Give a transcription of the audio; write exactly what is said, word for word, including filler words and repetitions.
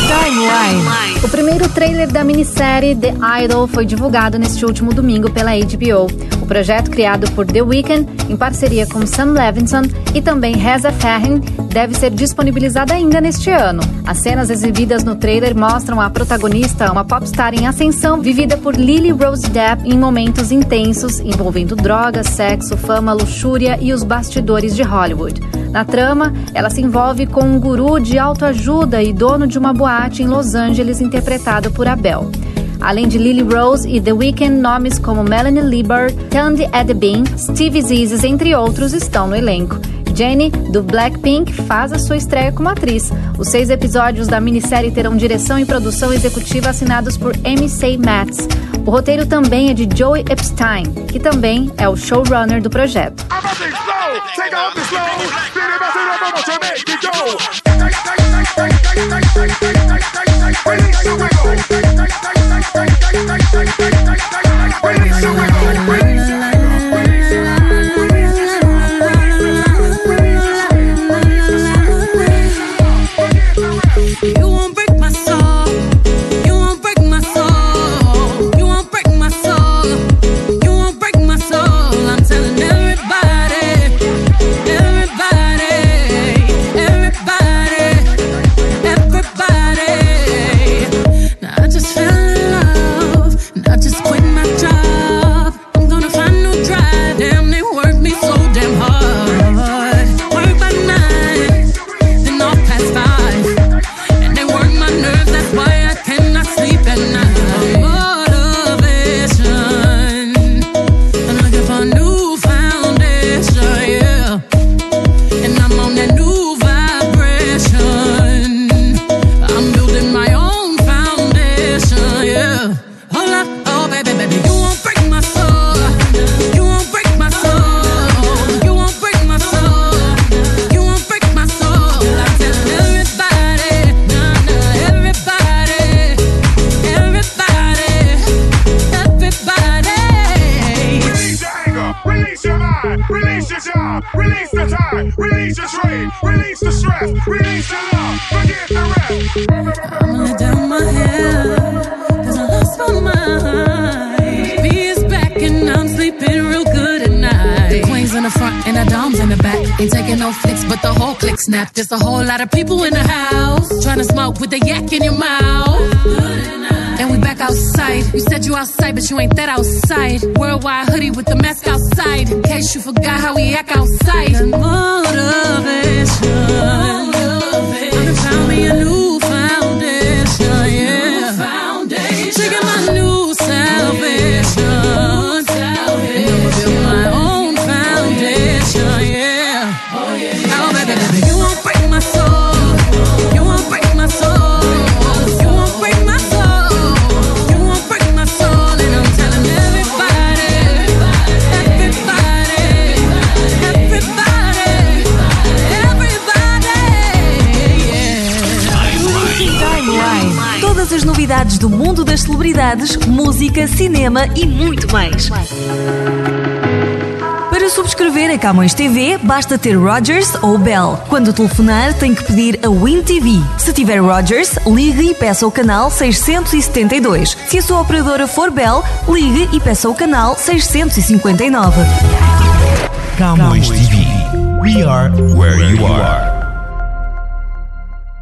Timeline. O primeiro trailer da minissérie The Idol foi divulgado neste último domingo pela H B O. O projeto, criado por The Weeknd, em parceria com Sam Levinson e também Reza Fahim, deve ser disponibilizado ainda neste ano. As cenas exibidas no trailer mostram a protagonista, uma popstar em ascensão, vivida por Lily Rose Depp em momentos intensos, envolvendo drogas, sexo, fama, luxúria e os bastidores de Hollywood. Na trama, ela se envolve com um guru de autoajuda e dono de uma boate em Los Angeles, interpretado por Abel. Além de Lily Rose e The Weeknd, nomes como Melanie Liebert, Tandy Edebin, Stevie Zizes, entre outros, estão no elenco. Jennie, do Blackpink, faz a sua estreia como atriz. Os seis episódios da minissérie terão direção e produção executiva assinados por M C Matz. O roteiro também é de Joey Epstein, que também é o showrunner do projeto. Release your job, release the time, release your trade, release the stress, release the love, forget the rest. I'm gonna down my head, cause I lost my mind. B is back and I'm sleeping real good at night. The queen's in the front and the dom's in the back. Ain't taking no flicks, but the whole click snap. There's a whole lot of people in the house, trying to smoke with the yak in your mouth. And we back outside. You said you outside, but you ain't that outside. Worldwide hoodie with the mask outside, in case you forgot how we act outside. Motivation, motivation. I done found me a new foundation, yeah. New foundation. Taking my new salvation, salvation. And I'ma build my own foundation, yeah. Oh yeah. Oh baby, baby, you won't break my soul. You won't break my soul. You won't break my soul. Todas as novidades do mundo das celebridades, música, cinema e muito mais. Para subscrever a Camões T V, basta ter Rogers ou Bell. Quando telefonar, tem que pedir a Win T V. Se tiver Rogers, ligue e peça o canal seiscentos e setenta e dois. Se a sua operadora for Bell, ligue e peça o canal seiscentos e cinquenta e nove. Camões T V. We are where you are.